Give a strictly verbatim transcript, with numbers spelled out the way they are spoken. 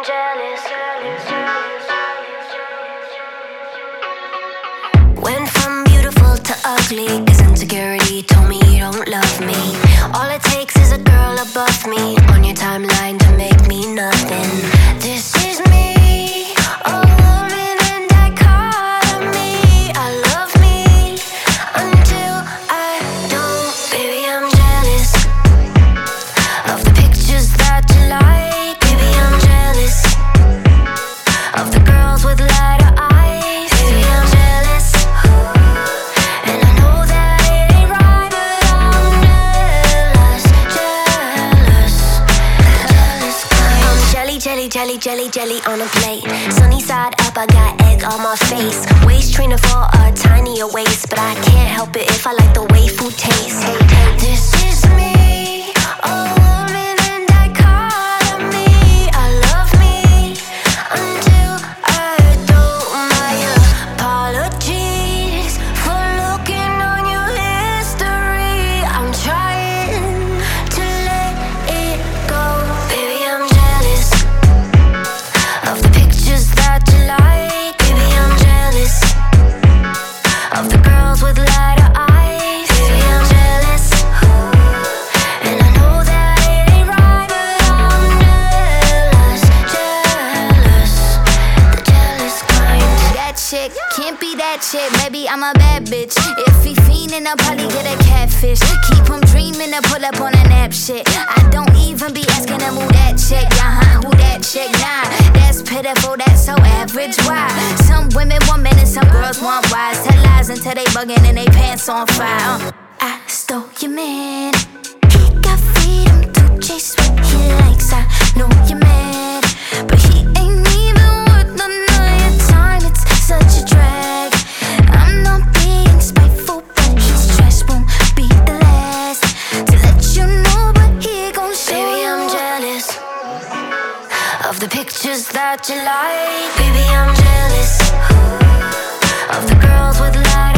I'm jealous. Went from beautiful to ugly, cause insecurity told me you don't love me. All it takes is a girl above me on your timeline to make me nothing. This is me, a woman in dichotomy. I love me until I don't. Baby, I'm jealous of the pictures that you like. Baby, I'm jealous of the girls with lighter eyes. Baby, I'm jealous, and I know that it ain't right, but I'm jealous, jealous, jealous kind. I'm jelly, jelly, jelly, jelly, jelly on a plate. Sunny side up, I got egg on my face. Waist trainer for a tinier waist, but I can't help it if I like the way food tastes. This is me, a woman in dichotomy. I love me until I don't. My apologies for looking on your history. I'm trying to let it go. Baby, I'm jealous of the pictures that you like. Baby, I'm jealous of the girls with lighter eyes. Baby, I'm jealous, and I know that it ain't right, but I'm jealous, jealous, the jealous kind. That chick can't be that chick, baby, I'm a bad bitch. If he fiendin', I'll probably get a catfish. Keep him dreamin' to pull up on a nap shit. I don't even be asking him who that chick, uh-huh, who that chick, nah. That's pitiful, that's so average, why? Some women want men and some girls want wise. Tell lies until they buggin' and they pants on fire. uh. I stole your man, he got freedom to chase what he likes. I know you're mad, but he ain't even worth none of your time. It's such a drag. I'm not being spiteful, but his trash won't be the last to let you know, but he gon' show Baby, I'm you. jealous of the pictures that you like. Baby, I'm jealous of the girls with light